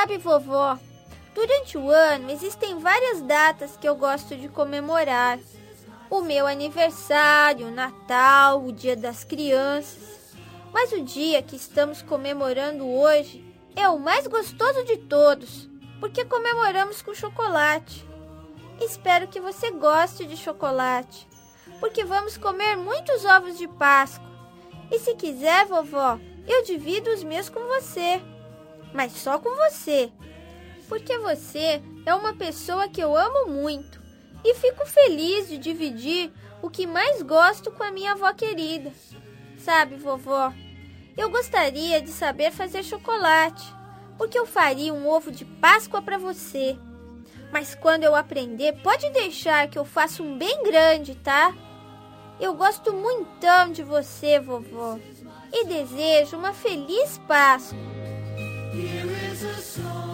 Sabe, vovó, durante o ano existem várias datas que eu gosto de comemorar. O meu aniversário, o Natal, o Dia das Crianças. Mas o dia que estamos comemorando hoje é o mais gostoso de todos, porque comemoramos com chocolate. Espero que você goste de chocolate, porque vamos comer muitos ovos de Páscoa. E se quiser, vovó, eu divido os meus com você. Mas só com você, porque você é uma pessoa que eu amo muito e fico feliz de dividir o que mais gosto com a minha avó querida. Sabe, vovó, eu gostaria de saber fazer chocolate, porque eu faria um ovo de Páscoa para você. Mas quando eu aprender, pode deixar que eu faça um bem grande, tá? Eu gosto muitão de você, vovó, e desejo uma feliz Páscoa. Here is a song.